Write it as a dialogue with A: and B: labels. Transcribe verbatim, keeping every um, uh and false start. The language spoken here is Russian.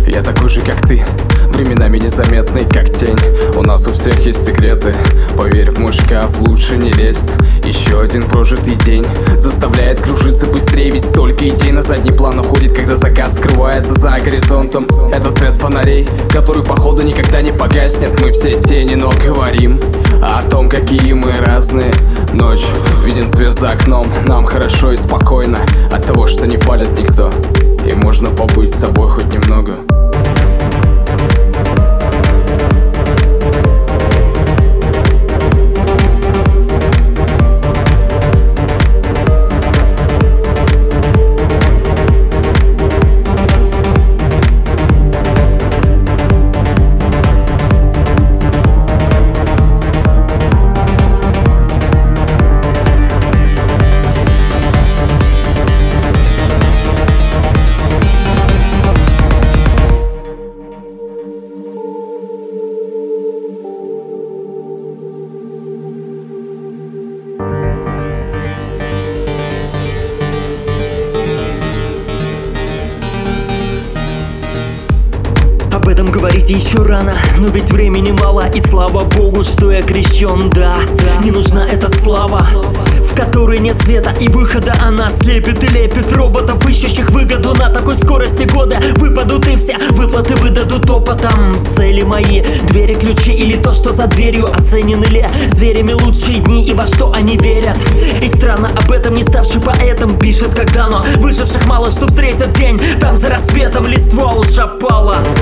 A: Я такой же, как ты, временами незаметный, как тень. У нас у всех есть секреты, поверь, в мой шкаф лучше не лезть. Еще один прожитый день заставляет кружиться быстрее, ведь столько идей на задний план уходит, когда закат скрывается за горизонтом. Это свет фонарей, который походу никогда не погаснет. Мы все тени, но говорим о том, какие мы разные. Ночь, виден свет за окном, нам хорошо и спокойно от того, что не палит никто, и можно побыть собой хоть немного.
B: Об этом говорить еще рано, но ведь времени мало. И слава богу, что я крещен, да. Не нужна эта слава, в которой нет света и выхода. Она слепит и лепит роботов, ищущих выгоду. На такой скорости года выпадут и все выплаты выдадут опытом. Цели мои, двери, ключи или то, что за дверью. Оценены ли зверями лучшие дни и во что они верят? И странно, об этом не ставший поэтом пишет, когда но выживших мало, что встретят день. Там за рассветом листва уж опала.